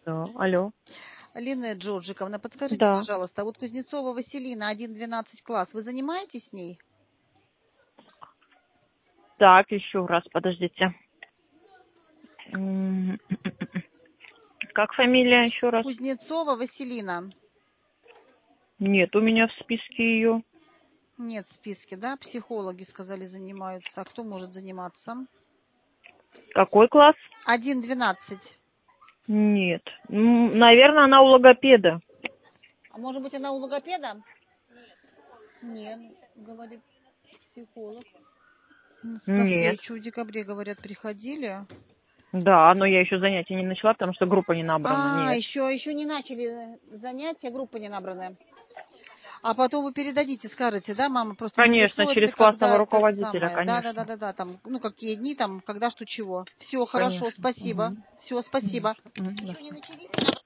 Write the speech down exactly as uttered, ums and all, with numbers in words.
Да, алло. Лина Джорджиковна, подскажите, Да. пожалуйста, а вот Кузнецова Василина, один двенадцать класс, вы занимаетесь с ней? Так, еще раз, подождите. М, Как фамилия еще раз? Кузнецова Василина. Нет, у меня в списке ее. Нет в списке, да? Психологи сказали, занимаются. А кто может заниматься? Какой класс? один двенадцать. Нет. М, Наверное, она у логопеда. А может быть, она у логопеда? Нет, говорит психолог. Нет. Навстречу в декабре, говорят, приходили. Да, но я еще занятия не начала, потому что группа не набрана. А, Нет. еще, еще не начали занятия, группа не набранная. А потом вы передадите, скажете, да, мама просто Конечно, интересуется, через классного когда это руководителя, самое. Да, да, да, конечно. да, да, там, ну, какие дни, там, когда что чего. Все, хорошо, Конечно. спасибо. Мгм. Все, спасибо. Мгм. Мгм. Еще не начались?